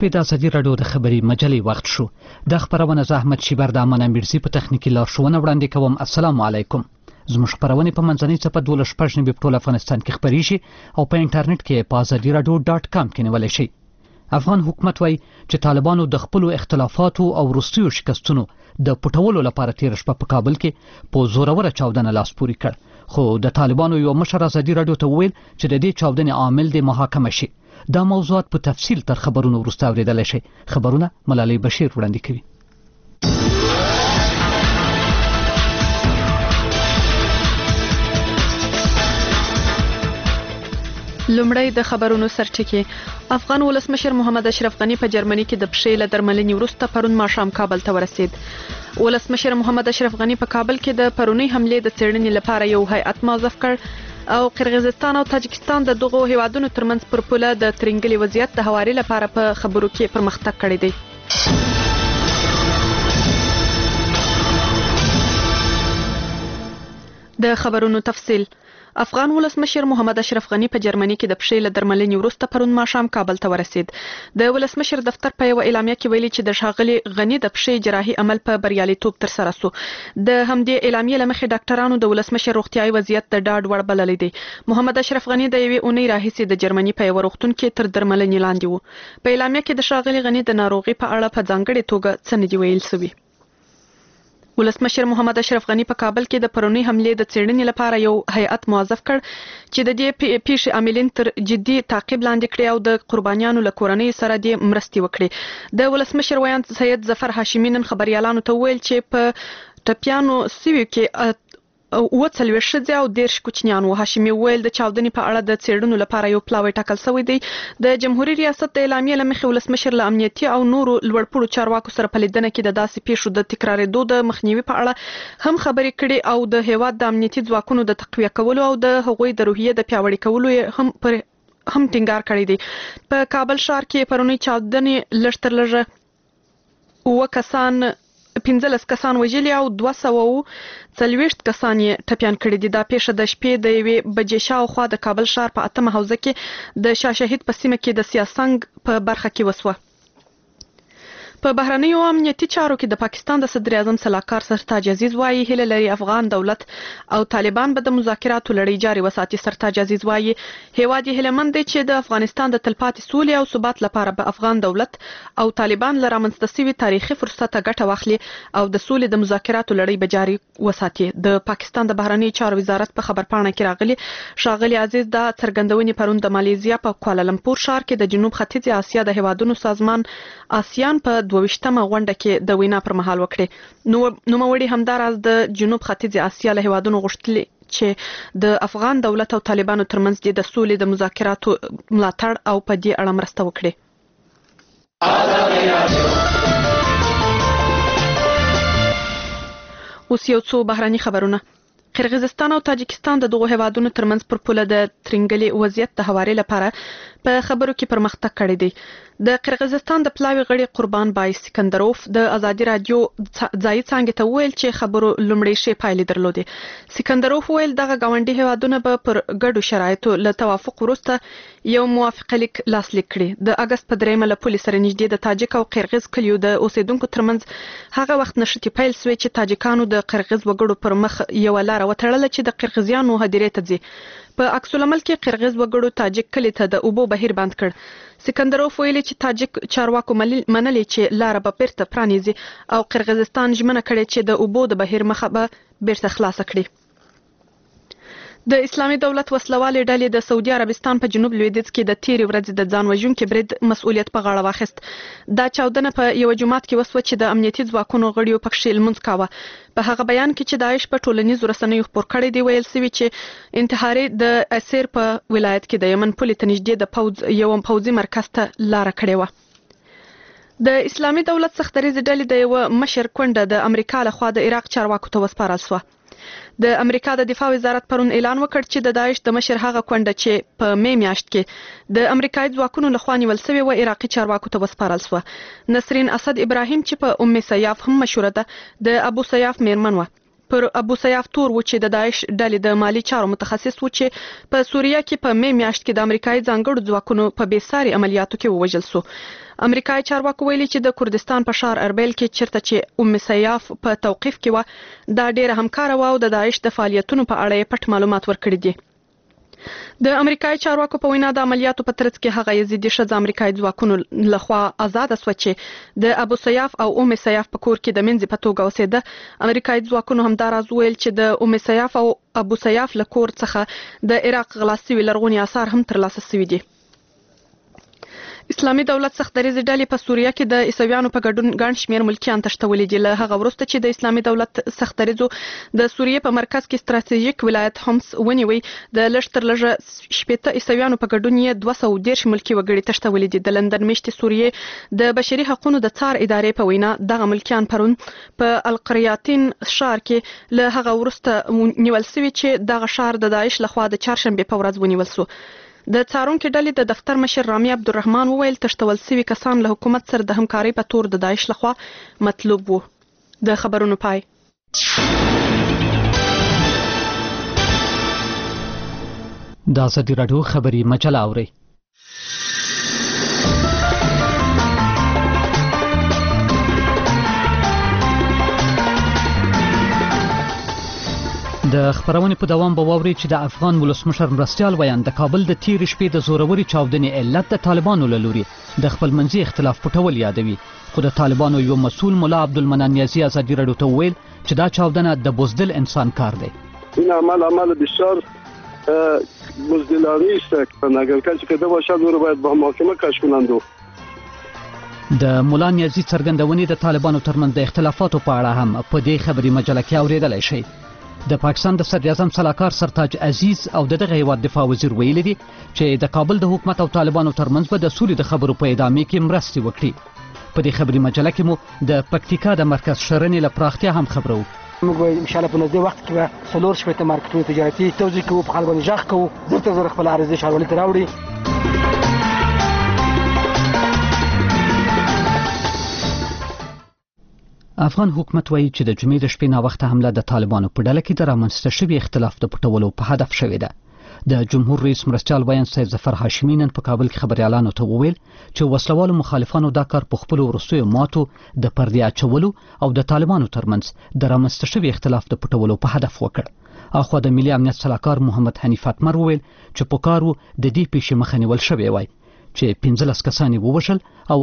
د ازادي راډیو د خبري مجلې وخت شو. د خبرونه زحمت شیبر د امانه میرزي په تخنیکی لارښوونه وړاندې کوم. السلام علیکم. زموږ خبرونه په منځنۍ صفحه 12 په ټول افغانستان کې خبريږي او په انټرنیټ کې په azadiradio.com کې نیول شي. افغان حکومت وايي چې طالبانو د خپل اختلافاتو او وروستیو شکستونو د پټولو لپاره تیر شپه په کابل کې په زوروره چاودنه لاس پوري کړ. خو د طالبانو یو مشر ازادي راډیو ته وویل چې د دې چاودنې عامل د محاکمه شي. دا موضوعات په تفصیل تر خبرونو وروسته اوریدل شي. خبرونه ملالۍ بشیر وړاندې کوي. لومړی د خبرونو سرټکی. افغان ولسمشر محمد اشرف غنی په جرمني کې د پښې له درملنې وروسته پرون ماښام کابل ته ورسید. ولسمشر محمد اشرف غنی په کابل کې د پرونی حمله د څېړنې لپاره یو هیئت موظف کړ او قرغیزستان او تاجکستان د دغو هیوادونو ترمنځ پر پوله د ترنګلي وضعیت د هواري لپاره په خبرو کې پرمختګ کړی دی. د خبرونو تفصیل. افغان ولسمشر محمد اشرف غنی په جرمني کې د پښې له درملنې وروسته پرون ماښام کابل ته ورسید. د ولسمشر دفتر په یو اعلامیه کې ویلي چې د ښاغلي غنی د پښې جراحي عمل په بریالیتوب ترسره شو. د همدې اعلامیې له مخې ډاکټرانو د ولسمشر روغتیايي وضعیت د ډاډ وړ بللی دی. محمد اشرف غنی د یوې اونۍ راهیسې د جرمني په یو روغتون کې تر درملنې لاندې و. په اعلامیه کې د ښاغلي غنی د ناروغي په اړه په ځانګړې توګه څه نه دي ویل شوي. ولسمشر محمد اشرف غنی په کابل کې د پرونی حمله د څېړنې لپاره یو هیئت موظف کړ چې د دې پیښې عاملین تر جدي تعقیب لاندې کړي او د قربانیانو له کورنۍ سره د مرستې وکړي. د ولسمشر ویاند سید ظفر هاشمي نن خبريالانو ته ویل چې په ټپیانو سیوي کې 40 ښځې او 10 کوچنیان وو. هاشمي ویل د چاودنې په اړه د څېړنو لپاره یو پلاوی ټاکل شوی دی. د جمهوریت ریاست د اعلامیې له مخې ولسمشر له امنیتي او نورو لوړپوړو چارواکو سره په لیدنه کې د داسې پیښو د تکرارېدو د مخنیوي په اړه هم خبرې کړي او د هیواد د امنیتي ځواکونو د تقویه کولو او د هغوی د روحیې د پیاوړي کولو هم ټینګار کړی دی. په کابل ښار کې پرونی چاودنې لږ تر لږه 15 کسان وژلي او 240 کسان یې ټپیان کړي دي. دا پیښه د شپې د 1 بجې شاوخوا د کابل ښار په 8 حوزه کې د شاه شهید په سیمه کې د سیاسنګ په برخه کې وسوه. په بهرنیو امنیتي چارو کې د پاکستان د صدر اعظم صلاحکار سرتاج عزیز وايي هله لري افغان دولت او طالبان به د مذاکراتو لړۍ جاري وساتي. سرتاج عزیز وايي هیواد یې هیلهمند دی چې د افغانستان د تلپاتې سولې او ثبات لپاره به افغان دولت او طالبان له رامنځته شوي تاریخي فرصته ګټه واخلي او د سولې د مذاکراتو لړۍ به جاري وساتي. د پاکستان د بهرنیو چارو وزارت په خبرپاڼه کې راغلي ښاغلي عزیز دا څرګندونې پرون د مالیزیا په کوالالمپور ښار کې د جنوب ختیځې اسیا د هیوادونو سازمان آسیان په 22مه غونډه کې د وینا پر مهال وکړي. نوموړي همداراز د جنوب ختیځې اسیا له هیوادونو غوښتلي چې د افغان دولت او طالبانو ترمنځ د سولې د مذاکراتو ملاتړ او په دې اړه مرسته وکړي. اوس یو څو بهراني خبرونه. قرغیزستان او تاجکستان د دغو هیوادونو ترمنځ پر پوله د ترنګلي وضعیت د هواري لپاره په خبرو کې پرمختګ کړی دی. د قرغیزستان د پلاوي غړي قربان بای سکندروف د ازادي رادیو ځایي څانګې ته ویل چې خبرو لومړی شی پایلې درلودې. سکندروف ویل دغه ګاونډي هیوادونه به پر ګډو شرایطو له توافق وروسته یو موافقه لیک لاسلیک کړي. د اگست په 3 له پولې سره نږدې د تاجک او قرغیز کلیو د اوسیدونکو ترمنځ هغه وخت نشټي پیل شوې چې تاجکانو د قرغیز وګړو پر مخ یو لار وتړله چې د قرغیزیانو هدیرې ته ځي. په عکس العمل کې قرغیز وګړو تاجک کلی ته د اوبو بهیر بند کړ. سکندروف ویلي چې تاجک چارواکو منلي چې لار به بیرته پرانیزي او قرغیزستان ژمنه کړې چې د اوبو د بهیر مخه به بیرته خلاصه کړي. د اسلامي دولت وسلوالې ډلې د سعودي عربستان په جنوب لویدیځ کې د تیرې ورځې د ځان وژونکي برید مسؤلیت په غاړه واخیست. دا چاودنه په یو جومات کې وسوه چې د امنیتي ځواکونو غړیو پکښې لمونځ کاوه. په هغه بیان کې چې داعش په ټولنیزو رسنیو خپور کړی دی ویل شوي چې انتحاري د اسیر په ولایت کې د یمن پولې ته نږدې د یو پوځي مرکز ته لاره کړې وه. د اسلامي دولت سختدریځې ډلې د یو مشر کونډه د امریکا لخوا د عراق چارواکو ته وسپارل شوه. د امریکا د دفاع وزارت پرون اعلان وکړ چې د داعش د مشر هغه کونډه چې په می میاشت کې د امریکایي ځواکونو لخوا نیول شوې و عراقي چارواکو ته وسپارل شوه. نسرین اسد ابراهیم چې په ام سیاف هم مشهوره ده د ابو سیاف میرمن و. پر ابو سیاف تور و چې د داعش ډلې د مالی چارو متخصص و چې په سوریه کې په می میاشت کې د امریکایي ځانګړو ځواکونو په بیساري عملیاتو کې ووژل شو. امریکایي چارواکو ویلي چې د کردستان په ښار اربیل کې چیرته چې سیاف په توقیف کې و دا ډیره همکاره و او د داعش د فعالیتونو په اړه یې پټ معلومات ورکړي دي. د امریکایي چارواکو په وینا د عملیاتو په ترڅ کې هغه یزیدي ښځه امریکایي ځواکونو لخوا آزاده شوه چې د ابو سیاف او سیاف په کور کې د منځ په توګه اوسېده. امریکایي ځواکونو همداراز ویل چې د سیاف او ابو سیاف له کور څخه د عراق غلا شوي لرغوني آثار هم ترلاسه شوي دي. اسلامي دولت سخت دریځ ډلې په سوریه کې د عیسویانو په ګډون ګڼ شمېر ملکیان تښتولي دي. له هغه وروسته چې د اسلامي دولت سخت دریځو د سوریې په مرکز کې ستراتیژیک ولایت حمص ونیوي د لږ تر لږه 80 عیسویانو په ګډون یې 210 ملکي وګړي تښتولي دي. د لندن میشتې سوریې د بشري حقوقو د څار ادارې په وینا دغه ملکیان پرون په القریاتین ښار کې له هغه وروسته نیول شوي چې دغه ښار د داعش لخوا د چهارشنبې په ورځ ونیول شو. د څارونکو ډلې د دفتر مشر رامي عبدالرحمن وویل تښتول شوي کسان له حکومت سره د همکارۍ په تور د داعش لخوا مطلوب وو. د خبرونو پای. د ازادي راډیو خبري مجله اورئ. د خبرونې په دوام به واوري چې د افغان ولسمشر مرستیال ویان د کابل د تیر شپې د زوروري چاودنې علت د طالبانو له لوري د خپل منځي اختلاف پټول یادوي. خو د طالبانو یو مسؤل مولا عبدالمنان نیازي ازادي راډیو ته وویل چې دا چاودنه د بزدل انسان کار دی. این عمل بسیار بزدلانه است که اگر کسی که باشد او را باید با محاکمه کش کنند. د مولا نیازي څرګندونې د طالبانو ترمنځ د اختلافاتو په اړه هم په دې خبري مجله کې اورېدلی شئ. د پاکستان د صدر اعظم سلاکار سرتاج عزیز او دغه هیواد دفاع وزیر ویلي دي چې د کابل د حکومت او طالبانو ترمنځ به د سولې د خبرو په ادامه کې مرستې وکړي. په دې خبري مجله کې مو د پکتیکا د مرکز شرنې له پراختیا هم خبرو. موږ ان شاء الله په نږدې وخت کې به څلور شپېته مارکیټونه تجارتي توزیع کوو، په خلکو باندې غږ کوو، زر تر زر خپل عرضې ښاروالۍ ته راوړي. افغان حکومت وایي چې د جمعې د شپې ناوخته حمله د طالبانو په ډله کې د رامنځته شوي اختلاف د پټولو په هدف شوې ده. د جمهور رئیس مرستیال ویان سید ظفر هاشمي نن په کابل کې خبريالانو ته وویل چې وسلوالو مخالفانو دا کار په خپلو وروستیو ماتو د پردې اچولو او د طالبانو ترمنځ د رامنځته شوي اختلاف د پټولو په هدف وکړ. اخوا د ملي امنیت سلاکار محمد حنیف اتمر وویل چې په کارو د دې پیښې مخه نیول شوې وای چې 15 کسان ووژل او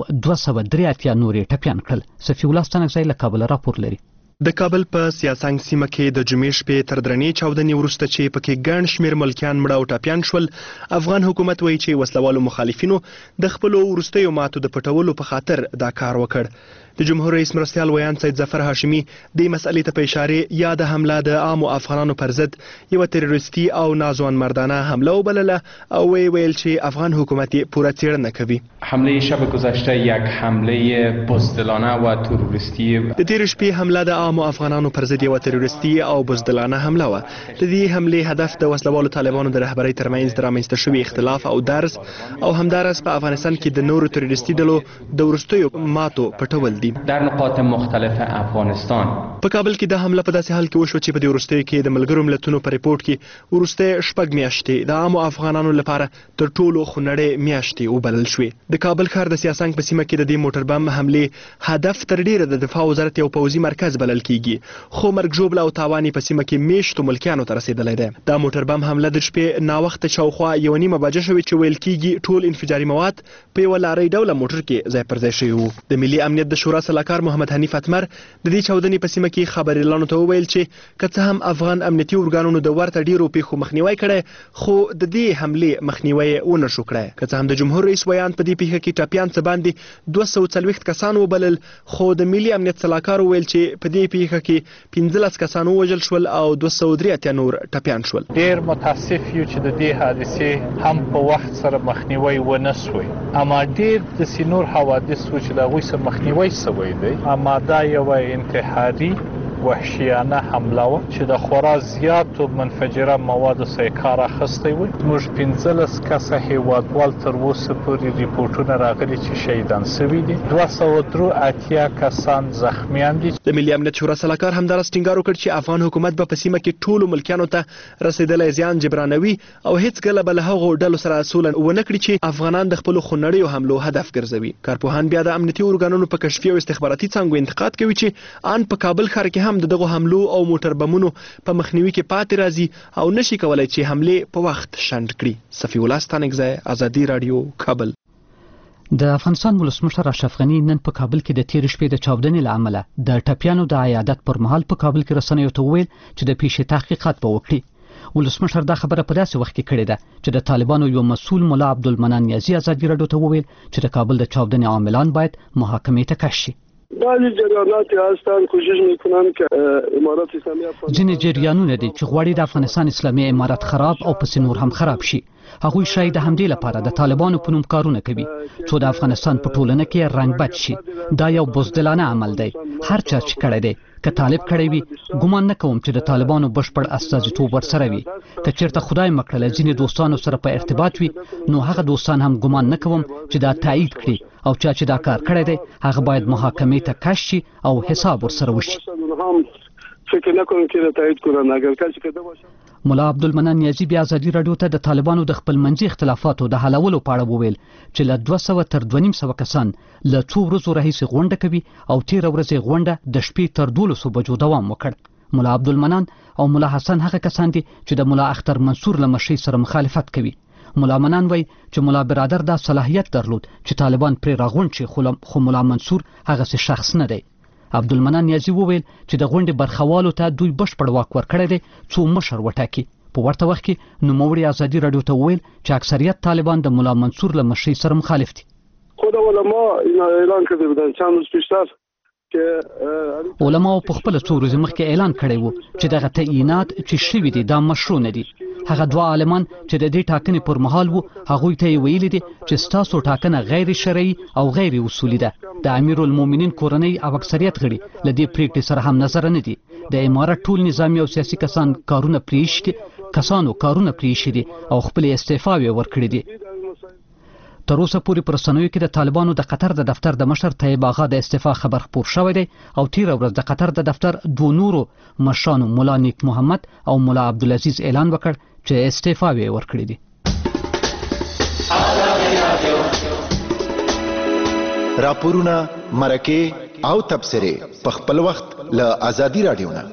283 نور ټپيان کړل. صفي الله ستانکزی له کابل راپور لري. د کابل په سیاسنګ سیمه کې د جمعې شپې تر درنې چاودنې وروسته چې پکې ګڼ شمېر ملکیان مړه او ټپیان شول، افغان حکومت وایي چې وسلوالو مخالفینو د خپلو وروستیو ماتو د پټولو په خاطر دا کار وکړ. د جمهور رئیس مرستیال ویان سید ظفر هاشمي د مسئلې ته په اشاره یا د حمله د عامو افغانانو پر ضد یو تروریستي او ناځوان مردانه حمله وبلله او ویل چې افغان حکومت پوره څېړنه کوي. حمله شب گذشته یک حمله بزدلانه و تروریستی د تیر شپې حمله د عامو افغانانو پر ضد یو تروریستي او بزدلانه حمله و. د دې حمله هدف د وسلوالو طالبانو د رهبرۍ ترمنځ د رامنځته شوي اختلاف او درز او همدارس په افغانستان کې د نورو تروریستي ډلو د وروستیو ماتو پټول دي. در نقاط مختلف افغانستان په کابل کې د حمله په داسې حال کې وشو چې په دې وروستیو کې د ملګرو ملتونو په ریپورت کې وروستۍ 6 میاشتې د عامو افغانانو لپاره تر ټولو خونړۍ میاشتې وبلل شوې. د کابل ښار د سیاسنګ په سیمه کې د دې موټر بم حملې هدف تر ډیره د دفاع وزارت یو پوځي مرکز بلل کیږي، خو مرګ ژوبله او تاوان په سیمه کې میشتو ملکیانو ته رسیدلی دی. دا موټر بم حمله د شپې ناوخته شاوخوا 1:30 بجې شوې چې ویل کیږي ټول انفجاري مواد په یو لارۍ ډوله موټر کې ځای پر ځای شوي وو. د ملي امنیت د شورا سلاکار محمد حنیف اتمر د دې چاودنې په سیمه کې خبريالانو ته وویل چې که څه هم افغان امنیتي ارګانونو د ورته ډیرو پیښو مخنیوي کړی، خو د دې حملې مخنیوي ونه شو کړی. که څه هم د جمهور رئیس ویان په دې پیښه کې ټپیان څه باندې 240 کسان وبلل، خو د ملي امنیت سلاکار وویل چې په دې پیښه کې 15 کسان ووژل شول او 283 نور ټپیان شول. ډیر متاسف یو چې د دې حادثې هم په وخت سره مخنیوي ونه شوی، اما ډیر د سینور حوادث چې د هغوی سره مخنیوي شوی دی، اما دا یو انتحاري وحشیانه حمله وه چې د خورا زیاتو منفجره موادو څخه یې کار اخیستی و. موږ 15 کسه هیوادوال تر اوسه پورې ریپورټونه راغلي چې شهیدان شوي دي. 283 کسان زخمیان دي. د ملي امنیت شورا سلاکار همدارس ټینګار وکړ چې افغان حکومت به په سیمه کې ټولو ملکیانو ته رسیدلی زیان جبرانوي او هیڅکله به له هغو ډلو سره سوله ونه کړي چې افغانان د خپلو خونړیو حملو هدف ګرځوي. کارپوهان بیا د امنیتي ارګانونو په کشفي او استخباراتي څانګو انتقاد کوي چې ان په کابل ښار کې هم دغه حملو او موټر بمونو په مخنیوي کې پاتې راځي او نشي کولای چې حمله په وخت شنډ کړي. صفي الله ستانکزی، ازادي رادیو، کابل. د افغانستان ولسمشر اشرف غني نن په کابل کې د تیر شپې د چاودنې له امله د ټپیانو د عیادت پر مهال په کابل کې رسنیو ته وویل چې د پیښې تحقیقات به وکړي. ولسمشر دا خبره په داسې وخت کې کړې ده چې د طالبانو یو مسؤل ملا عبدالمنان نیازي ازادي رادیو ته وویل چې د کابل د چاودنې عاملان باید محاکمې ته کش شي. بعضی جریانات هستند کوشش میکنند که امارات اسلامی ځینې جریانونه دي چې غواړي د افغانستان اسلامي امارت خراب او پسې نور هم خراب شي. هغوی شاید د همدې لپاره د طالبانو په نوم کارونه کوي څو د افغانستان په ټولنه کې رنګ بد شي. دا یو بزدلانه عمل دی. هر چا چې کړی دی که طالب کړی وي ګمان نه کوم چې د طالبانو بشپړ استازیتوب ورسره وي. که چېرته خدای مکړله ځینې دوستانو سره په ارتباط وي نو هغه دوستان هم ګمان نه کوم چې دا تایید کړي او چا چې دا کار کړی دی هغه باید محاکمې ته کش شي او حساب ورسره وشي. فکر نکنم که تایید کنن اگر کسی که باشه. ملا عبدالمنان نیازي بیا ازادي رادیو ته د طالبانو د خپل منځي اختلافاتو د حلولو په اړه وویل چې له 200 تر 250 کسان له 2 ورځو راهیسې غونډه کوي او 13 ورځې غونډه د شپې تر 12 بجو دوام وکړ. ملا عبدالمنان او ملا حسن هغه کسان دي چې د ملا اختر منصور له مشرۍ سره مخالفت کوي. ملا منان وای چې ملا برادر دا صلاحیت درلود چې طالبان پرې راغونډ شي خو ملا منصور هغه شخص نه دی. عبدالمنان نیازي وویل چې د غونډې برخوالو ته دوی بشپړ واک ورکړی دی څو مشر وټاکي. په ورته وخت کې نوموړي ازادي رادیو ته وویل چې اکثریت طالبان د ملا منصور له مشرۍ سره مخالف دي. خود علما اعلان کړی بودن چند روز پیشتر علماو په خپل څو ورځې مخکې اعلان کړی وو چې دغه تعیینات چې شوي دي دا مشروع نه دي. هغه دوه عالمان چې د دې ټاکنې پر مهال وو هغوی ته یې ویلي دي چې ستاسو ټاکنه غیر شرعي او غیر اصولي ده. د امیرالمؤمنین کورنۍ او اکثریت غړي له دې پریکړې سره هم نظر نه دي. د امارت ټول نظامي او سیاسي کسانو کارونه پریښي دي او خپل استعفاوې ورکړي دي. تر اوسه پورې پر رسنیو کې د طالبانو د قطر د دفتر د مشر طیب آغا د استعفا خبر خپور شوی دی او 13 ورځ د قطر د دفتر دوه نورو مشرانو مولا نیک محمد او مولا عبدالعزیز اعلان وکړ چې استعفاوې ورکړي دي. راپورونه، مرکې او تبصرې په خپل وخت له ازادي رادیو نه.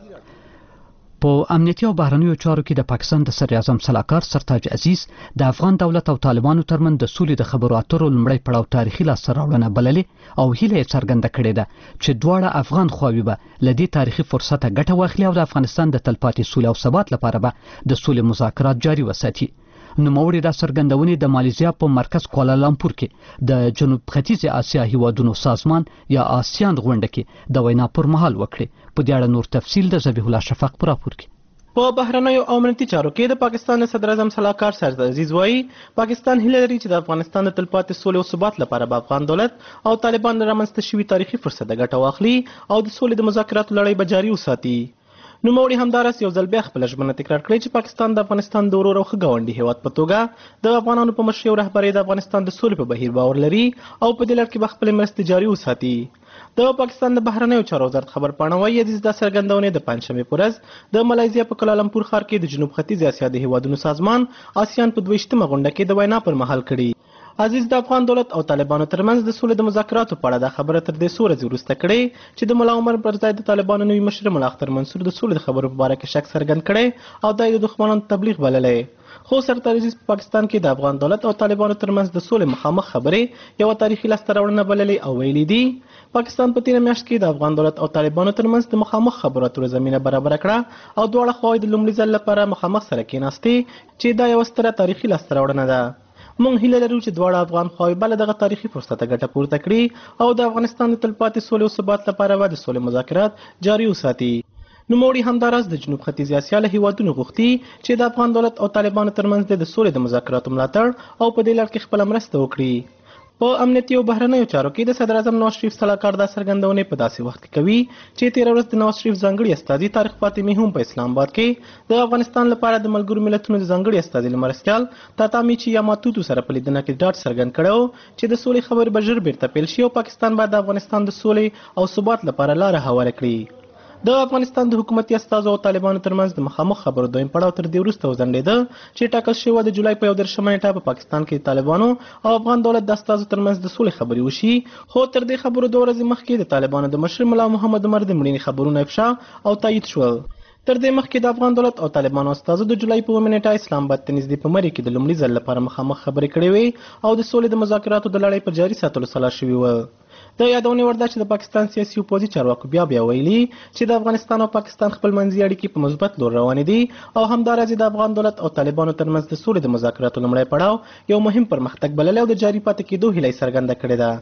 په امنیتي او بهرنیو چارو کې د پاکستان د صدر اعظم سلاکار سرتاج عزیز د افغان دولت او طالبانو ترمنځ د سولې د خبرو اترو لومړی پړاو تاریخي لاسته راوړنه بللې او هیله یې څرګنده کړې ده چې دواړه افغان خواوې به له دې تاریخي فرصته ګټه واخلي او د افغانستان د تلپاتې سولې او ثبات لپاره به د سولې مذاکرات جاري وساتي. نوموړي دا څرګندونې د مالیزیا په مرکز کوالالامپور کې د جنوب ختیځې اسیا هیوادونو سازمان یا آسیان غونډه کې د وینا پر مهال وکړي. په دې اړه نور تفصیل د ذبیح الله شفق په راپور کې. په بهرنیو او امنیتي چارو کې د پاکستان صدر اعظم سلاکار سرتاج عزیز وایي پاکستان هیله لري چې د افغانستان د تلپاتې سولې او ثبات لپاره به افغان دولت او طالبان رامنځته شوي تاریخي فرصت ګټه واخلي او د سولې د مذاکراتو لړۍ به جاري وساتي. نوموړي همدارس یو ځل بیا خپله ژمنه تکرار کړې چې پاکستان د افغانستان د ورور او ښه ګاونډي هیواد په توګه د افغانانو په مشرۍ او رهبرۍ د افغانستان د سولې په بهیر باور لري او په دې لړ کې به خپلې مرستې جاري وساتي. د پاکستان د بهرنیو چارو وزارت خبرپاڼه وايي عزیز دا څرګندونې د پنجشنبې په ورځ د ملایزیا په کوالالمپور ښار کې د جنوب ختیځې اسیا د هیوادونو سازمان آسیان په 22مه غونډه کې د وینا پر مهال کړي. عزیز د افغان دولت او طالبانو ترمنځ د سولې د مذاکراتو په اړه دا خبره تر دې څو ورځې وروسته کړې چې د ملا عمر پر ځای د طالبانو نوي مشر ملا اختر منصور د سولې د خبرو په باره کې شک څرګند کړی او دا یې د دښمنانو تبلیغ بللی. خو سرتاج عزیز په پاکستان کې د افغان دولت او طالبانو ترمنځ د سولې مخامخ خبرې یوه تاریخي لاسته راوړنه بللې او ویلي دي پاکستان په تیره میاشت کې د افغان دولت او طالبانو ترمنځ د مخامخ خبرو اترو زمینه برابره کړه او دواړه خواوې د لومړي ځل لپاره مخامخ سره کېناستې چې دا یوه ستره تاریخي لاسته راوړنه ده. موږ هیله لرو چې دواړه افغان خواوې به له دغه تاریخي فرصته ګټه پورته کړي او د افغانستان د تلپاتې سولې او ثبات لپاره به د سولې مذاکرات جاري وساتي. نوموړي همداراز د جنوب ختیځې اسیا له هیوادونو غوښتي چې د افغان دولت او طالبانو ترمنځ د سولې د مذاکراتو ملاتړ او په دې لړ کې خپله مرسته وکړي. په امنیتي او بهرنیو چارو کې د صدر اعظم نواز شریف صلاحکار دا څرګندونې په داسې وخت کې کوي چې تېره ورځ د نواز شریف ځانګړي استازي طارق فاطمي هم په اسلام آباد کې د افغانستان لپاره د ملګرو ملتونو د ځانګړي استازي له مرستیال تاتامیچي یاماتوتو سره په لیدنه کې ډاډ څرګند کړی و چې د سولې خبرې به ژر بیرته پیل شي او پاکستان باید د افغانستان د سولې او ثبات لپاره لاره هواره کړي. د افغانستان د حکومتي استازو او طالبانو ترمنځ د مخامخ خبرو دویم پړاو تر دې وروسته وځنډېده چې ټاکل شوی د جولای په 11 نیټه په پاکستان کې طالبانو او افغان دولت د استازو ترمنځ د سولې خبرې وشي، خو تر دې خبرو 2 ورځې مخکې د طالبانو د مشر ملا محمد عمر د مړینې خبرونه افشا او تایید شول. تر دې مخکې د افغان دولت او طالبانو استازو د جولای په 9 نیټه اسلام آباد ته نږدې په مری کې د لومړي ځل لپاره مخامخ خبرې کړې وې او د سولې د مذاکراتو د لړۍ په جاري ساتلو سلا شوي و. د یادونې وړ ده چې د پاکستان سیاسي او پوځي چارواکو بیا ویلي چې د افغانستان او پاکستان خپلمنځي اړیکې په مثبت لور روانې دي او همداراز د افغان دولت او طالبانو ترمنځ د سولې د مذاکراتو لومړی پړاو یو مهم پرمختګ بللی او د جاري پاتې کېدو هیله یې څرګنده کړې ده.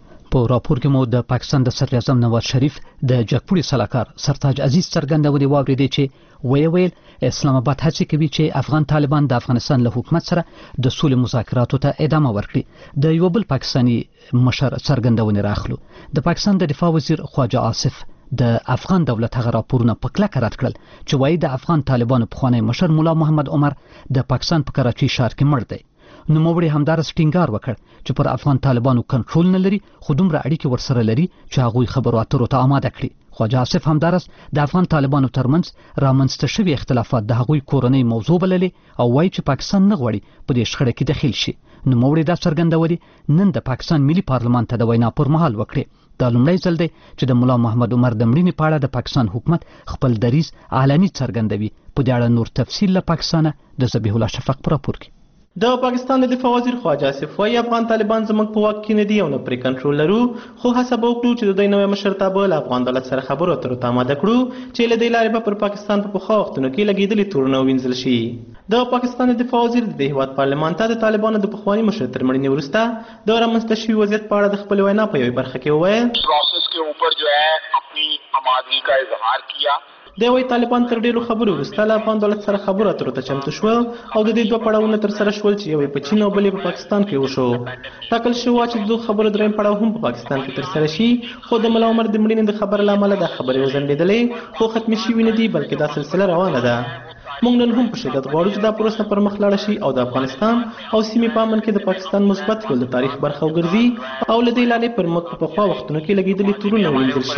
په راپور کې مو د پاکستان د صدر اعظم نواز شریف د جګپوړي سلاکار سرتاج عزیز څرګندونې واورېدې چې ویل اسلام آباد هڅې کوي چې افغان طالبان د افغانستان له حکومت سره د سولې مذاکراتو ته ادامه ورکړي. د یو بل پاکستاني مشر څرګندونې راخلو. د پاکستان د دفاع وزیر خواجه آصف د افغان دولت هغه راپورونه په کلکه رد کړل چې وایي د افغان طالبانو پخوانی مشر مولا محمد عمر د پاکستان په کراچۍ ښار کې مړ دی. نوموړي همدارس ټینګار وکړ چې پر افغان طالبانو کنټرول نه لري خو دومره اړیکې ورسره لري چې هغوی خبرو اترو ته آماده کړي. خواجه آصف همدارس د افغان طالبانو ترمنځ رامنځته شوي اختلافات د هغوی کورنۍ موضوع بللې او وایي چې پاکستان نه غواړي په دې شخړه کې دخیل شي. نوموړي دا څرګندونې نن د پاکستان ملي پارلمان ته د وینا پر مهال وکړې. دا لومړی ځل دی چې د مولا محمد عمر د مړینې په اړه د پاکستان حکومت خپل دریځ علني څرګندوي. په دې اړه نور تفصیل له پاکستانه د ذبیح الله شفق په راپور کې. د پاکستان د دفاع وزیر خواجه آصف وایي افغان طالبان زموږ په واک کې نه دي او نه پرې کنټرول لرو، خو هڅه به وکړو چې د دوی نوی مشرتابه له افغان دولت سره خبرو اترو ته آماده کړو چې له دې لارې به پر پاکستان په پخوا وختونو کې لګېدلي تورونه ووینځل شي. د پاکستان د دفاع وزیر د هیواد پارلمان ته د طالبانو د پخواني مشر تر مړینې وروسته د رامنځته شوي وضعیت په اړه د خپلې وینا په یوې برخه کې وویل پروسس کے اوپر جو ہے اپنی آمادگی کا اظہار کیا. د وی طالبان تر ډیرو خبرو وروسته له افغان دولت سره خبرو اترو ته چمتو شول او د دې 2 پړاوونه تر سره شول چې یو په چین او بل په پاکستان کې وشو. ټاکل شوی چې د خبرو دریم پړاو هم په پاکستان کې تر سره شي، خو د مولا عمر د مړینې د خبر له امله د خبرې وزندېدلې خو ختم شوی نه دي بلکې دا سلسله روانه ده. موږ نن هم په شدت غواړو چې دا پروسه پر مخ لاړه شي او د افغانستان او سیمې په امن کې د پاکستان مثبت رول د تاریخ برخه وګرځي او له دې لارې پر موږ په پخوا وختونو کې لګېدلي تورونه ووینځل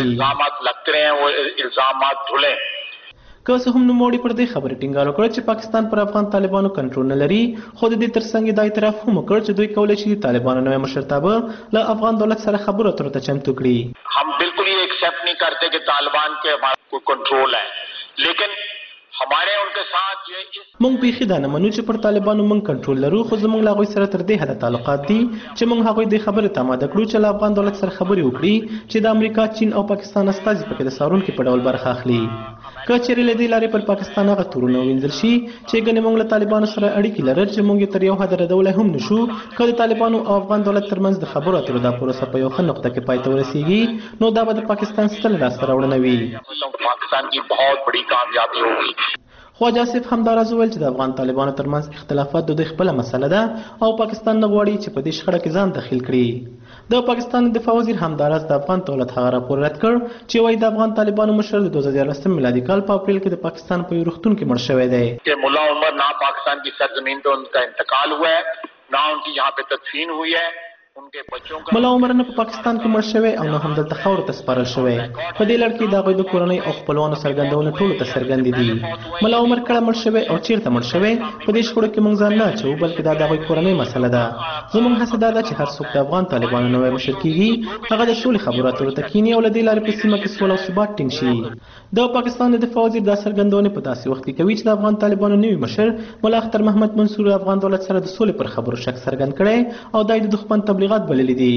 شي. که څه هم نوموړي پر دې خبرې ټینګار وکړ چې پاکستان پر افغان طالبانو کنټرول نه لري، خو د دې ترڅنګ دا اعتراف هم وکړ چې دوی کولی شي د طالبانو نوی مشرتابه له افغان دولت سره خبرو اترو ته چمتو کړي. हम बिल्कुल ये एक्सेप्ट नहीं करते कि तालिबान के कोई कंट्रोल है, लेकिन हमारे उनके साथ जो مونږ بیخي دا نه منو چې پر طالبانو مونږ کنټرول لرو، خو زمونږ له هغوی سره تر دې حده تعلقات دي چې مونږ هغوی دې خبرې ته آماده کړو چې له افغان دولت سره خبرې وکړي چې د امریکا، چین او پاکستان استازي پکې د څارونکي په ډول برخه اخلي. که چیرې له دې لارې پر پاکستان هغه تورونه ووینځل شي چې ګنې مونږ له طالبانو سره اړیکې لرل چې مونږ یې تر یو حده ردولی هم نشو، که د طالبانو او افغان دولت ترمنځ د خبرو اترو دا پروسه په یو ښه نقطه کې پای ته ورسیږي نو دا به د پاکستان ستره لاسته راوړنه وي. पाकिस्तान की बहुत बड़ी कामयाबी होगी. خواجه آصف همداراز وویل چې د افغان طالبانو ترمنځ اختلافات د دوی خپله مسله ده او پاکستان نه غواړي چې په دې شخړه کې ځان دخیل کړي. د پاکستان د دفاع وزیر همداراز د افغان دولت هغه راپور رد کړ چې وایي د افغان طالبانو مشر د 2014 میلادي کال په اپریل کې د پاکستان په یو روغتون کې مړ شوی دی. کہ مولا عمر نہ پاکستان کی سرزمین پہ ان کا انتقال ہوا ہے، نہ ان کی یہاں پہ تدفین ہوئی ہے. مولا عمر نه په پاکستان کې مړ شوی او نه هم دلته خاورو ته سپارل شوی. په دې لړ کې د هغوی د کورنۍ او خپلوانو څرګندونه ټولو ته څرګندې دي. مولا عمر کله مړ شوی او چیرته مړ شوی په دې شخړو کې موږ ځان نه اچوو، بلکې دا د هغوی کورنۍ مسله ده. زموږ هڅه دا ده چې هر څوک د افغان طالبانو نوی مشر کېږي هغه د سولې خبرو اترو ته کښیني او له دې لارې په سیمه کې سوله او ثبات ټینګ شي. د پاکستان د دفاع وزیر دا څرګندونې په داسې وخت کې کوي چې د افغان طالبانو نوي مشر ملا اختر محمد منصور افغان دولت سره د سولې پر خبرو شک څرګند کړی او دا یې د دښمن تبلیغات بللي دي.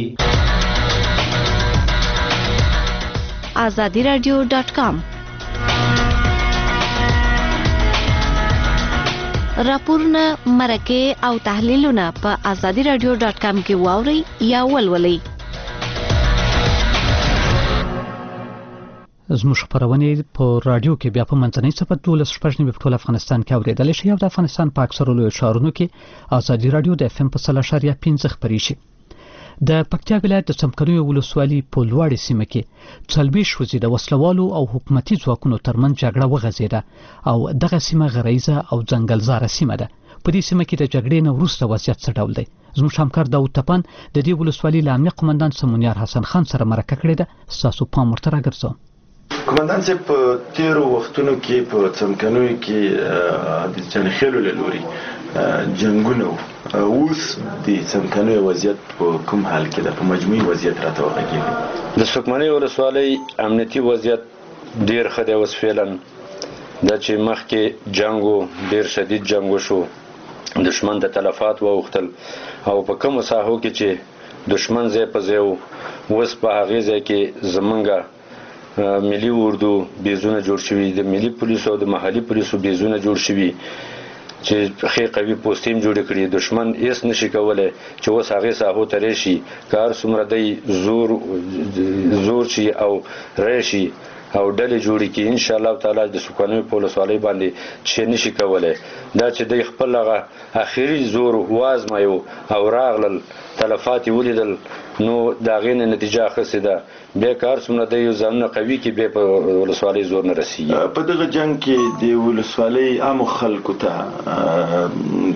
azadiradio.com راپورونه، مرکې او تحلیلونه په azadiradio.com کې واورئ یا ولولئ. زموږ خپرونې په رادیو کې بیا په منځنۍ صفحه 12 په ټول افغانستان کې اوریدلی شي او د افغانستان په اکثرو لویو ښارونو کې ازادي رادیو د FM په 3.5 خپرې شي. د پکتیا ولایت د څمکنیو ولسوالۍ په لوړې سیمه کې 40 ورځې د وسلوالو او حکومتي ځواکونو ترمنځ جګړه وغځېده او دغه سیمه غریزه او ځنګلزاره سیمه ده. په دې سیمه کې د جګړې نه وروسته وضعیت څه ډول دی؟ زموږ همکار داود تپان د دې ولسوالۍ له امنیه قومندان سمونیار حسن خان سره مرکه کړې ده. ستاسو پام ورته راګرځوم. قومندان صاحب، په تیرو وختونو کې په څمکنیو کې د جنخیلو له لوري جنګونه اوس د څمکنیو وضعیت په کوم حال کې ده؟ په مجموعي وضعیت راته وغږیږي. د څمکنیو ولسوالۍ امنیتي وضعیت ډیر ښه دی اوس فعلا. دا چې مخکې جنګ ډیر شدید جنګ وشو، دشمن د تلفات واوښتل او په کومو ساحو کې چې دشمن ځای په ځای اوس په هغې ځای کې زمونږ ملي اردو بیزونه جوړ شوي، د ملي پولیسو او د محلي پولیسو بیزونه جوړ شوي چې ښې قوي پوستې هم جوړې کړي. دشمن هېڅ نشي کولی چې اوس هغې ساحو ته راشي، که هر څومره دی زور شي او راشي او ډلې جوړې کړي، انشاءالله تعالی د څمکنیو په ولسوالۍ باندې چې نشي کولی. دا چې دی خپل هغه اخري زور وازمایو او راغلل، تلفات یې ولیدل، نو د هغې نه نتیجه اخیستې ده. بیا که هر څومره دی ځانونه قوي کړي، بیا په ولسوالۍ زور نه رسېږي. په دغه جنګ کې د ولسوالۍ عامو خلکو ته،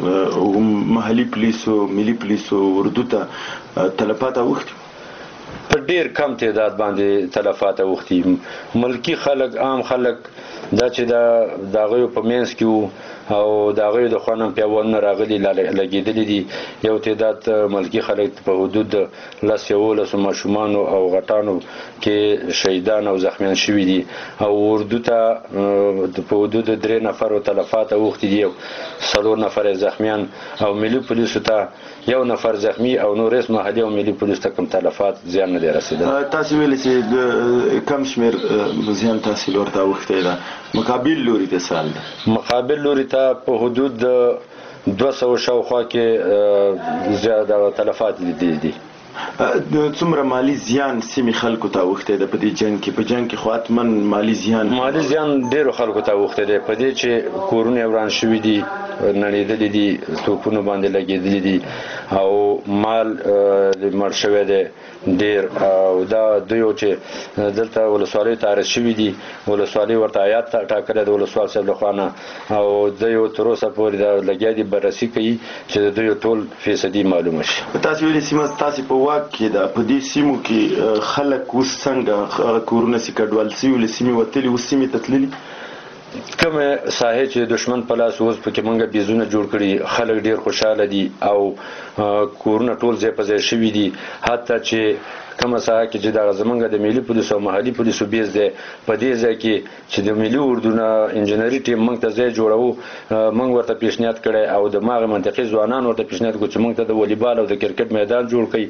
محلي پولیسو، ملي پولیسو، اردو ته تلفات اوښتي؟ په ډیر کم تعداد باندې تلفات اوښتي. ملکی خلک، عام خلک، دا چې د هغوی په منځ کې وو او د هغوی د خوا نه پیاوړونه راغلي لګېدلي دي. یو تعداد ملکی خلک په حدود 10-11 ماشومانو او غټانو کې شهیدان او زخمیان شوي دي، او اردو ته په حدود 3 نفرو تلفات اوښتي دي، 4 نفر زخمیان، او ملي پولیسو ته 1 نفر زخمی، او نورس محلي او ملي پولیس ته کوم تلفات زیان نه دی رسېدلی. تاسو ویلي چې د کم شمېر زیان تحصیل ورته اوښتی ده، مقابل لوري ته څه حال ده؟ مقابل لوري ته په حدود 200 شاوخوا کې زیاده تلفات لیدلي دي. څومره مالی زیان سیمې خلکو ته اوښتی ده په دې جنګ کې؟ په جنګ کې خو حتما مالی زیان ډېرو خلکو ته اوښتی دی. په دې چې کورونه یې وران شوي دي، نړېدلي دي، توپونو باندې لګېدلي دي، او مال مړ شوی دی ډېر. او دا دوی چې دلته ولسوالۍ ته عرض شوي دي، ولسوالۍ ورته هیات ټاکلی د ولسوال صاحب لخوا نه، او دوی تر اوسه پورې دا لګیا دي، بررسي کوي چې د دوی ټول فیصدي معلومه شي. تاسو ویلي سیمه ستاسې په واک کې ده، په دې سیمو کې خلک اوس څنګه کورونه سي کډوال سوي، له سیمې وتلي، اوس سیمې ته تللي؟ کومه ساحه چې دشمن په لاس اوس پکې مونږ بیزونه جوړ کړي، خلک ډیر خوشاله دي او کورونه ټول ځای په ځای شوي دي. حتی چې کومه ساحه کې چې دغه زمونږ د ملي پولیسو او محلي پولیسو بیز دی، په دې ځای کې چې د ملي اردو نه انجنیري ټیم مونږ ته ځای جوړو، مونږ ورته پیشنهاد کړی، او د ماغه منطقي ځوانان ورته پیشنهاد کړو چې مونږ ته د والیبال او د کرکټ میدان جوړ کړي.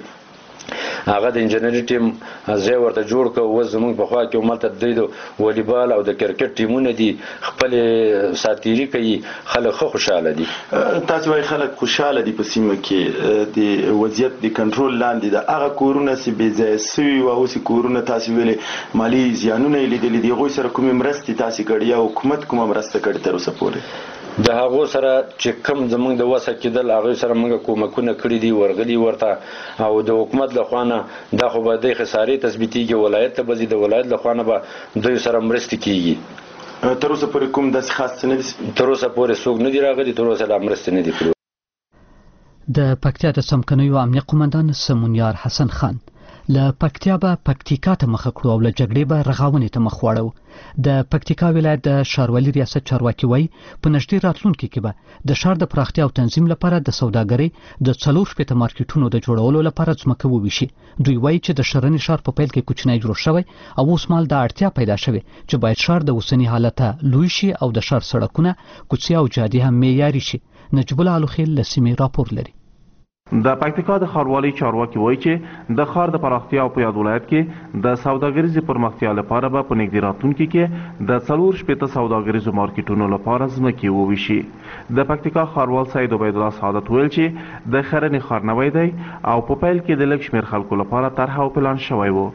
هغه د انجنیري ټیم ځای ورته جوړ کړ. اوس زموږ په خوا کې هملته د والیبال او د کرکټ ټیمونه دي، خپلې ساتیري کوي، خلک ښه خوشحاله دي. تاسو وایي خلک خوشحاله دي په سیمه کې، د وضعیت د کنټرول لاندې ده. هغه کورونه چې بې ځایه سوي وو، اوس کورونه تاسو ویلې مالي زیانونه یې لیدلي دي، هغوی سره کومې مرستې تاسې کړي یا حکومت کومه مرسته کړې تر اوسه پورې؟ د هغو سره چې کم زمونږ د وسه کېدل، هغوی سره موږ کومکونه کړي دي، ورغلي ورته، او د حکومت له خوا نه دا خو به دی خسارې تثبیتېږي، ولایت ته به ځي، د ولایت له خوا نه به دوی سره مرستې کېږي. تر اوسه پورې کوم داسې خاص څه نه دي؟ تر اوسه پورې څوک نه دي راغلي، تر اوسه لا مرستې نه دي کړي. د پکتیا د څمکنیو امنیه قومندان سمونیار حسن خان له پکتیا به پکتیکا ته مخه کړو او له جګړې به رغاونې ته مخ واړو. د پکتیکا ولایت د ښاروالي ریاست چارواکي وایي په نږدې راتلونکي کې به د ښار د پراختیا او تنظیم لپاره د سوداګرۍ د 4 مارکیټونو د جوړولو لپاره ځمکه وویشي. دوی وایي چې د ښرنې ښار په پیل کې کوچنی جوړ شوی او اوس مال د اړتیا پیدا شوې چې باید ښار د اوسني حالت لوی شي او د ښار سړکونه، کوڅې او جادې هم معیاري شي. نجیب الله علوخیل له سیمې راپور لري. د پکتیکا د ښاروالۍ چارواکي وایي چې د ښار د پراختیا او په یاد ولایت کې د سوداګریزې پرمختیا لپاره به په نږدې راتلونکي کې د 4 سوداګریزو مارکیټونو لپاره ځمکې وویشي. د پکتیکا ښاروال سید عبیدالله سعادت ویل چې د ښرنې ښار نوی دی او په پیل کې د لږ شمېر خلکو لپاره طرحه او پلان شوی و،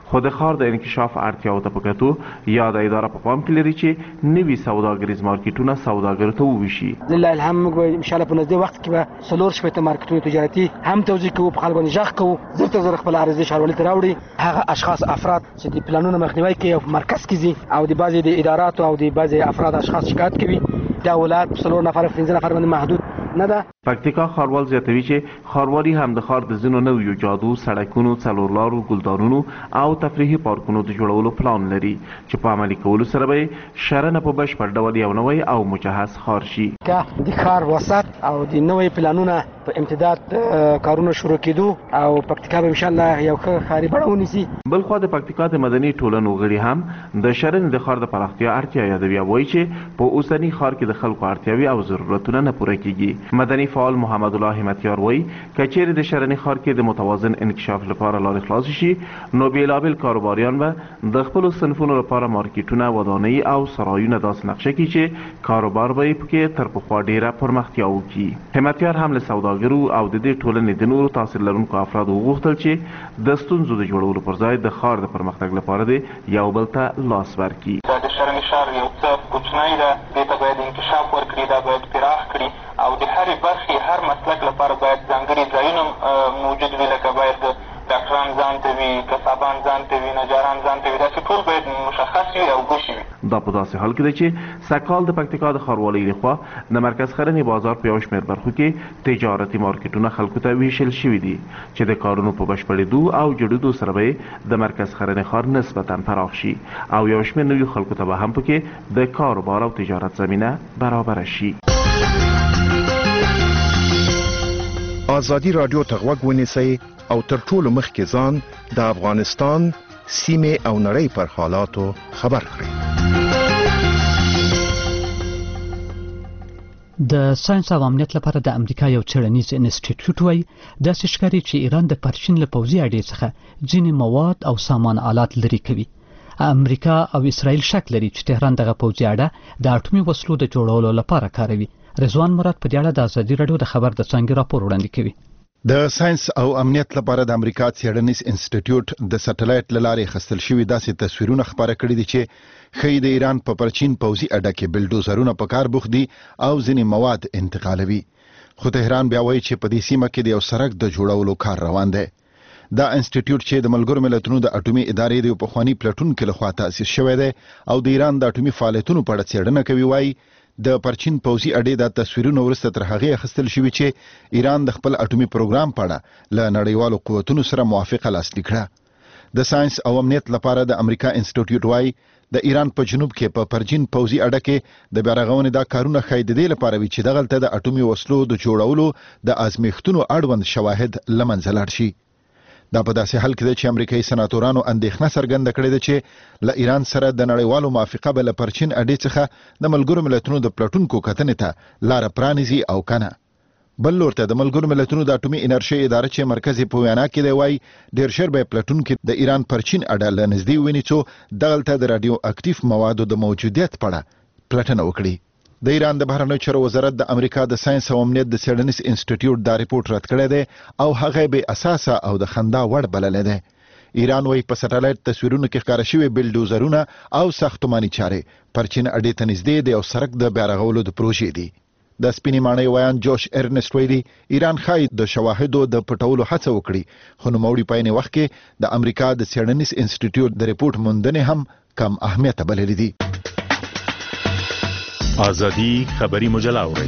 خو د ښار د انکشاف اړتیاو ته په کتو یاده اداره په پام کې لري چې نوي سوداګریز مارکیټونه سوداګرو ته وویشي. لله الحمد موږ ان شاء الله په نږدې وخت کې به 4 مارکیټونه تجارتي هم توزیع کوو، په خلکو باندې غږ کوو، زر تر زر خپل عرضې ښاروالۍ ته راوړي. هغه اشخاص افراد چې د پلانونو مخنیوي کوي او په مرکز کې ځي او د بعضې د اداراتو او د بعضې افراد اشخاص شکایت کوي، دا ولایت په 4 نفر 15 نفر باندې محدود نه ده. پکتیکا ښاروال زیاتوي چې ښاروالي هم د ښار د ځینو نویو جادو، سړکونو، څلور لارو، ګلدانونو او تفریحي پارکونو د جوړولو پلان لري چې په عملي کولو سره به شرنه په بشپړ ډول یو نوی او مجهز ښار شي. که د ښار وسط او د نوی پلانونه په امتداد کارونه شروع کېدو او پکتیکا به ان شاء الله یو ښه ښاري بڼه ونیسي. بلخوا د پکتیکا د مدني ټولنو غړي هم د شرنې د ښار د پراختیا اړتیا یادوي او وایي چې په اوسني ښار کې د خلکو اړتیاوې او ضرورتونه نه پوره کیږي. مدني فعال محمد الله همتیار وایي که چیرې د شرنې ښار کې د متوازن انکشاف لپاره لارې خلاص شي نو بېلابېل کاروباریان به د خپلو صنفونو لپاره مارکیټونه، ودانۍ او سرایونه داسې نقشه کړي چې کاروبار به یې پکې تر پخوا ډېره پرمختیا وکړي. همتیار هم له سوداګرو او د دې ټولنې د نورو تاثیر لرونکو افرادو وغوښتل چې د ستونزو د جوړولو پر ځای د ښار د پرمختګ لپاره د یو بل ته لاس ورکړي. د شرنې ښار یو څه کوچنی ده، دې ته باید انکشاف ورکړي، دا باید پراخ کړي او د هرې برخې هر مسلک لپاره باید ځانګړي ځایونه موجود وي، لکه باید ډاکټران ځان ته وي، قصابان ځان ته وي، نجاران ځان ته وي، داسې ټول باید مشخص وي او ګوشي وي. دا په داسې حال کې ده چې سږکال د پکتیکا د ښاروالۍ لخوا د مرکز ښرنې بازار په یو شمېر برخو کې تجارتي مارکیټونه خلکو ته ویشل شوي دي چې د کارونو په بشپړېدو او جوړېدو سره به د مرکز ښرنې ښار نسبتا پراخ شي او یو شمېر نویو خلکو ته به هم پکې د کاروبار او تجارت زمینه برابره شي. آزادی رادیو ته غوږ ونیسئ او تر ټولو مخکې ځان د افغانستان، سیمې او نړۍ پر حالاتو خبر کړئ. د ساينس او امنیت لپاره د امریکا یو څېړنیز انسټیټیوټ وایي داسې ښکاري چې ایران د پرچین له پوځي اډې څخه ځینې مواد او سامان آلات لري کوي. امریکا او اسرائیل شک لري چې تهران دغه پوځي اډه د اټومي وسلو د جوړولو لپاره کاروي. رضوان مراد په دې اړه د ازادي رادیو د خبر د څانګې راپور وړاندې کوي. د ساينس او امنیت لپاره د امریکا څېړنیز انسټیټیوټ د سټلایټ له لارې خستل شوي داسې تصویرونه خپاره کړي دي چې ښیي د ایران په پرچین پوځي اډه کې بلډوزرونه په کار بوخت دي او ځینې مواد انتقالوي. خو تهران بیا وایي چې په دې سیمه کې د یو سړک د جوړولو کار روان دی. دا انسټیټیوټ چې د ملګرو ملتونو د اټومي ادارې د پخوانی پلټونکو لخوا تأسیس شوی دی او د ایران د اټومي فعالیتونو په اړه څېړنه کوي، وایي د پرچین پوځي اډې د تصویرونو وروسته تر هغې اخیستل شوي چې ایران د خپل اټومي پروګرام په اړه له نړیوالو قوتونو سره موافقه لاسلیک کړه. د ساينس او امنیت لپاره د امریکا انسټیټیوټ وایي د ایران په جنوب کې په پرچین پوځي اډه کې د بیارغونې دا کارونه ښایي د دې لپاره وي چې دغلته د اټومي وسلو د جوړولو د ازمیښتونو اړوند شواهد له منځه لاړ شي. دا په داسې حال کې ده چې امریکایي سناتورانو اندېښنه څرګنده کړې ده چې له ایران سره د نړیوالو موافقه به له پرچین اډې څخه د ملګرو ملتونو د پلټونکو کتنې ته لاره پرانیزي او کنه. بل لور ته د ملګرو ملتونو د اټومي انرژۍ اداره چې مرکز په وینا کې دی وایي ډېر ژر به پلټونکي د ایران پرچین اډه له نږدې ویني څو دغلته د راډیو اکټیف موادو د موجودیت په اړه پلټنه وکړي. د ایران د بهرنیو چارو وزارت د امریکا د ساينس او امنیت د څېړنیز انسټیټیوټ دا ریپورت رد کړی دی او هغه بې اساسه او د خندا وړ بللی دی. ایران وایي په سټلایټ تصویرونو کې ښکاره شوي بلډوزرونه او ساختماني چارې پرچین اډې ته نږدې د یو سړک د بیارغولو د پروژې دي. د سپینې ماڼۍ ویان جوش ارنسټ ویلي ایران ښایي د شواهدو د پټولو هڅه وکړي، خو نوموړي په عین وخت کې د امریکا د څېړنیز انسټیټیوټ د ریپورت موندنې هم کم اهمیته بللې دي. آزادی خبری مجله اورئ.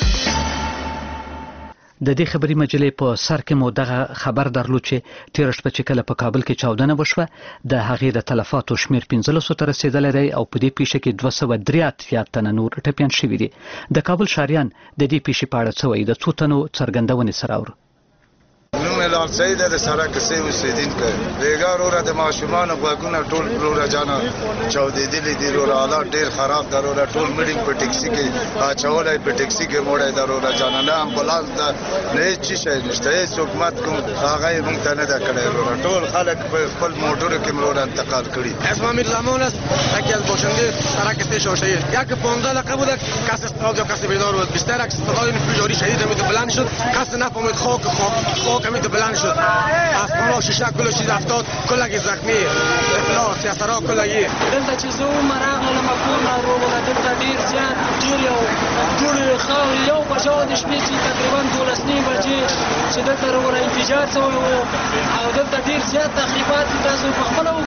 د دې خبري مجلې په سر کې مو دغه خبر درلود چې تیر شپه چې کله په کابل کې چاودنه وشوه د هغې د تلفاتو شمیر 1500 ته رسیدلی دی او په دې پیښه کې 283 تنه نور ټپیان شوي دي. د کابل ښاریان د دې پیښې په اړه څه وایي، د څو تنو څرګندونې سره اورو. نوم لال سید د سړک سې اوسیدونکی بیګار اوره د ماشومان غوږونه ټول وروره جانا چاودېدلي دي، وروره حالات ډېر خراب ده، وروره ټول مړي په ټیکسي کې اچولی، په ټیکسي کې موړی ده وروره جانا، نه امبولانس ده نه هېڅ شی نشته، هېڅ حکومت کوم هغه یې موږ ته نه ده کړی وروره، ټول خلک په خپل موټرو کې وروره انتقال کړي. اسم امیر زمان است، یکی از باشنده سرک سه شاشه‌ای، یک 15 لقب بودک، کسی استفاده و کسی بیدار بود، بیشتر استفاده نفوذ جاری شدید امید بلند شد، کسی نفهمید خاک امید بلند شد اسباب شیشه کلش افتاد کلگی زخمی افلاس یا سرا کلگی دلته چې زه ومه راغلم کور ناروغه دلته ډېر زیات ډېر یو دوړې خاورې یو بجه وه د شپې چې تقریبا 12 بجې چې دلته وروره انفجار شوی و او دلته ډېر زیات تخریبات دي تاسو په خپله